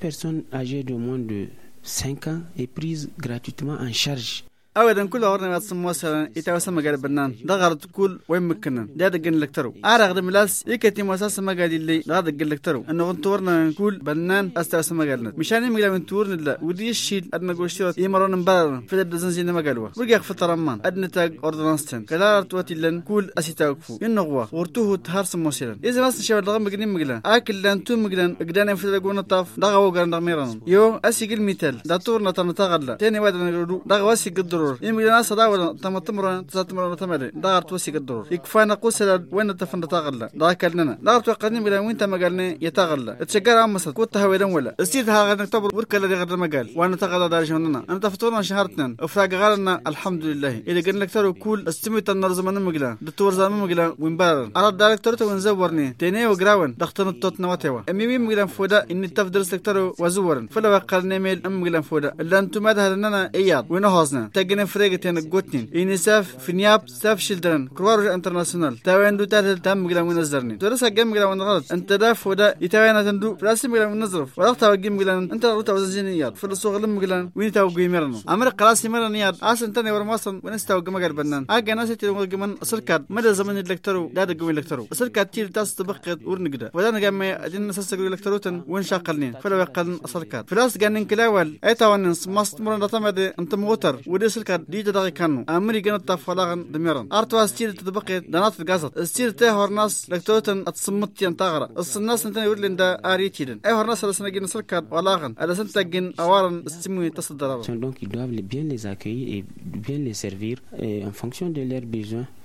personne âgée de moins de 5 ans est prise gratuitement en charge. أولاً كل أورنا يتصم مثلاً يتوسم مجال بنان دغرت كل وين مكنن ده دقن لكترو أرغد ملاس يكتي مساس مجال اللي ده دقن لكترو إنه غنتورنا كل بنان أستوسم مجالنا مشان مجال من تورن لا ودي الشيء أدنى قوشيات يمرون مبارن في الدزنزين مجالوا برجع في طرمان أدنى تاج أردنستن كلا رتوتي لن كل أسيتاوكفو إنه ورتوه تهرس مثلاً إذا ناس شباب دغم مجنين مجلان أكل لان تو مجلان قدان في الجون الطاف دغوا قرن دغميران يو أسيق المثال ده تورنا تنتقل تاني واحد من دغواسي قدر يمكن الناس داول تمتمرون تمتمرون تمرين دار توسي قدر يكفانا قوسل وين تفن تغلى دا كلنا دار توقعني بلا وين تمقالني يتغلى تشجر امس كنت هويدن ولا استيدها غير نكتبر وركل اللي غير مقال وانا تغلى دار جننا انت فتورنا شهرتنا افراق غالنا الحمد لله اذا قلنا لك كل استميت النرزم من مقلا دكتور زمان مقلا وين بار على الدكتور تو نزورني تيني وغراون دختن التوت نواتوا امي مقلا فودا ان تفدرس دكتور وزورن فلو قالنا ميل ام مقلا فودا الا انتم ماذا لنا اياد وين هوزنا تجن فريقتين قوتين ينساف في نياب ساف شيلدرن كروار انترناسيونال تاوين دو تال تام مقلا من نزرني درس جيم مقلا من غلط انت داف ودا يتاوينا تندو فلاسي مقلا من نظرف ولا تاو جيم مقلا انت روتا وزنيات في السوق لم مقلا وين تاو جيمرنا امر قلاسي مرنيات اسن تاني ورماصن ونستاو جمجر بنان اجا ناس تي جمن سركات مدى زمن الكترو لا دغوي الكترو سركات تيل تاس تبقت ورنقدا ولا جما ادين نسسغ الكتروتن وين شاقلنين فلو يقلن سركات فلاس جانن كلاول ايتاون ماست مرن تمد انت موتر ودي سركات دي تدغي كانو امري جنت فلاغن دميرن ارتوا ستيل تبقت دنات الغازات ستيل ته هورناس لكتوتن اتصمت ينتغرا الناس انت يقول لندا اريتيدن اي هورناس لسنا جن سركات ولاغن على سنتجن اوارن استمي تصدر Donc ils doivent bien les accueillir et bien les servir en fonction de leurs besoins.